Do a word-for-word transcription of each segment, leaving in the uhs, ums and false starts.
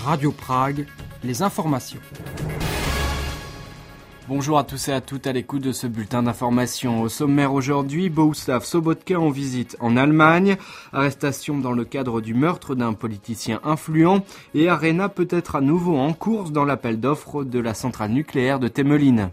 Radio Prague, les informations. Bonjour à tous et à toutes à l'écoute de ce bulletin d'information. Au sommaire aujourd'hui, Bohuslav Sobotka en visite en Allemagne, arrestation dans le cadre du meurtre d'un politicien influent et Arena peut-être à nouveau en course dans l'appel d'offres de la centrale nucléaire de Temelín.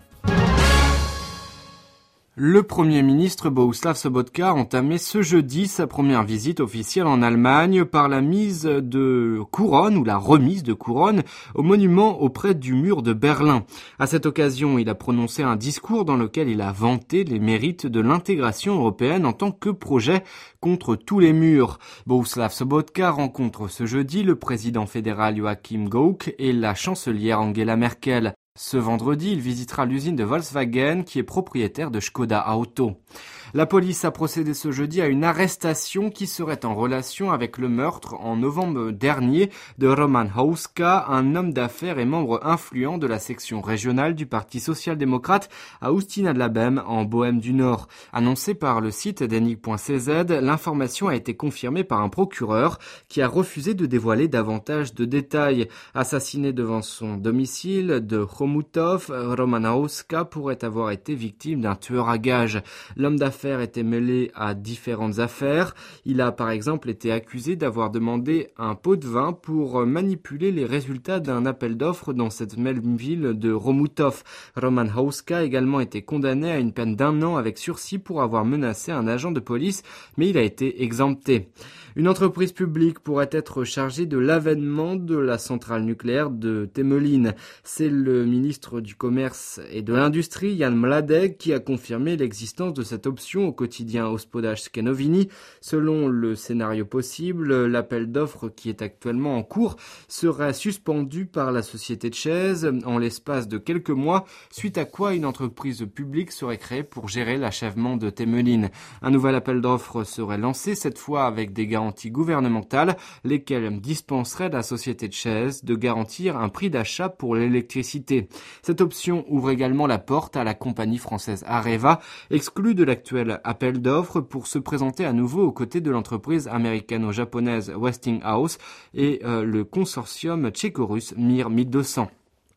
Le Premier ministre Bohuslav Sobotka a entamé ce jeudi sa première visite officielle en Allemagne par la mise de couronne ou la remise de couronne au monument auprès du mur de Berlin. À cette occasion, il a prononcé un discours dans lequel il a vanté les mérites de l'intégration européenne en tant que projet contre tous les murs. Bohuslav Sobotka rencontre ce jeudi le président fédéral Joachim Gauck et la chancelière Angela Merkel. Ce vendredi, il visitera l'usine de Volkswagen qui est propriétaire de Škoda Auto. La police a procédé ce jeudi à une arrestation qui serait en relation avec le meurtre en novembre dernier de Roman Houska, un homme d'affaires et membre influent de la section régionale du Parti social-démocrate à Ústí-nad-Labem en Bohême du Nord. Annoncé par le site denik point c z, l'information a été confirmée par un procureur qui a refusé de dévoiler davantage de détails. Assassiné devant son domicile de Chomutov, Roman Houska pourrait avoir été victime d'un tueur à gages. L'homme d'affaires était mêlé à différentes affaires. Il a par exemple été accusé d'avoir demandé un pot de vin pour manipuler les résultats d'un appel d'offres dans cette même ville de Chomutov. Roman Houska a également été condamné à une peine d'un an avec sursis pour avoir menacé un agent de police, mais il a été exempté. Une entreprise publique pourrait être chargée de l'avènement de la centrale nucléaire de Temelín. C'est le ministre du Commerce et de l'Industrie, Jan Mládek, qui a confirmé l'existence de cette option au quotidien Hospodářské noviny. Selon le scénario possible, l'appel d'offres qui est actuellement en cours serait suspendu par la société tchèze en l'espace de quelques mois, suite à quoi une entreprise publique serait créée pour gérer l'achèvement de Temelín. Un nouvel appel d'offres serait lancé, cette fois avec des garanties gouvernementales, lesquelles dispenseraient la société tchèze de garantir un prix d'achat pour l'électricité. Cette option ouvre également la porte à la compagnie française Areva, exclue de l'actuel appel d'offres, pour se présenter à nouveau aux côtés de l'entreprise américano-japonaise Westinghouse et euh, le consortium tchéco-russe Mir mille deux cents.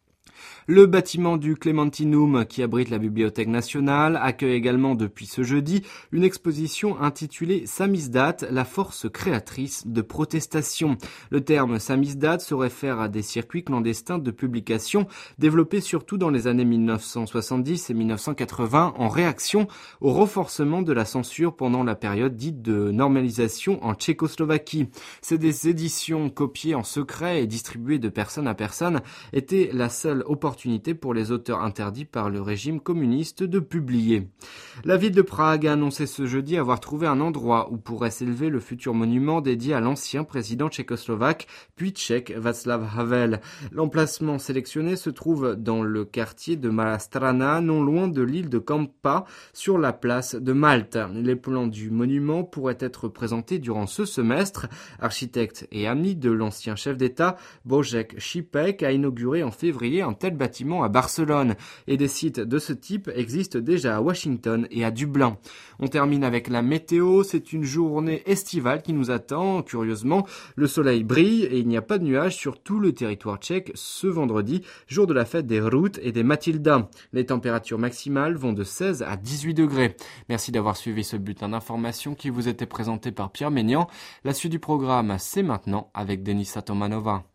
Le bâtiment du Clementinum, qui abrite la Bibliothèque nationale, accueille également depuis ce jeudi une exposition intitulée Samizdat, la force créatrice de protestation. Le terme Samizdat se réfère à des circuits clandestins de publication développés surtout dans les années mille neuf cent soixante-dix et mille neuf cent quatre-vingts en réaction au renforcement de la censure pendant la période dite de normalisation en Tchécoslovaquie. Ces des éditions copiées en secret et distribuées de personne à personne étaient la seule opportunité pour les auteurs interdits par le régime communiste de publier. La ville de Prague a annoncé ce jeudi avoir trouvé un endroit où pourrait s'élever le futur monument dédié à l'ancien président tchécoslovaque puis tchèque Václav Havel. L'emplacement sélectionné se trouve dans le quartier de Malá Strana, non loin de l'île de Kampa, sur la place de Malte. Les plans du monument pourraient être présentés durant ce semestre. Architecte et ami de l'ancien chef d'État, Božek Šípek a inauguré en février un tel bâtiment à Barcelone, et des sites de ce type existent déjà à Washington et à Dublin. On termine avec la météo. C'est une journée estivale qui nous attend. Curieusement, le soleil brille et il n'y a pas de nuages sur tout le territoire tchèque ce vendredi, jour de la fête des Rut et des Matilda. Les températures maximales vont de seize à dix-huit degrés. Merci d'avoir suivi ce bulletin d'information qui vous était présenté par Pierre Ménian. La suite du programme, c'est maintenant avec Denisa Tomanova.